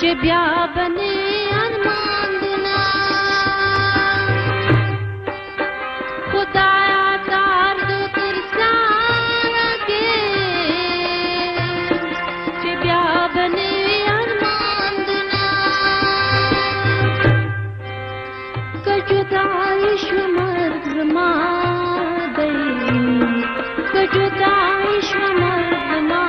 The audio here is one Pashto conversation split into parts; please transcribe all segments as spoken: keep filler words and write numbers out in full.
چې بیا بنې ارمان دنا خدایا دار دو تر سارا کې چې بیا بنې ارمان دنا که جدای شو مرګ زما دی که جدای شو مرګ زما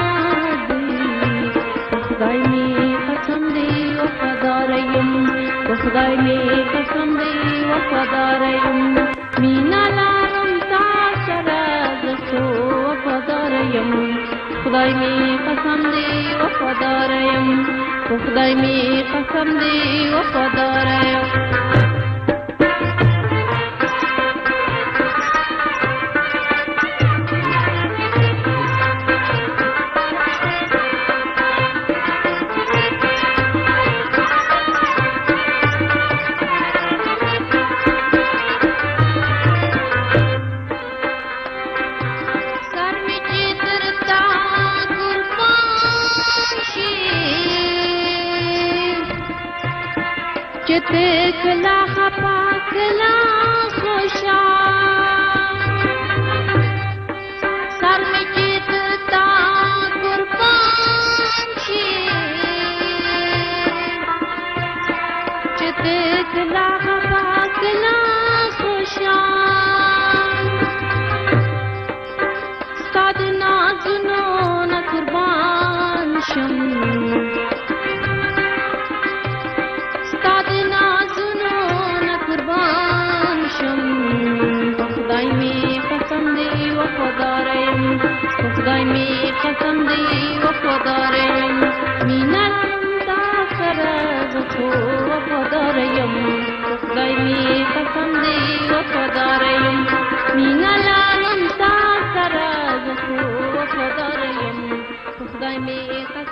خدای می قسم دی وفادار یم خدای می قسم دی وفادار یم مینا لارم تا سره زه وفادار یم خدای می قسم دی وفادار یم خدای می قسم دی وفادار یم چته کلا خپا کلا خوشا سر می چیتا قربان شي چته کلا خپا کلا خوشا ستاد نازونو نا قربان شم خدای می قسم دی وفادار یم خدای می قسم دی وفادار یم مینا تا سره زه وفادار یم خدای می قسم دی وفادار یم مینا لارم تا سره زه وفادار یم خدای می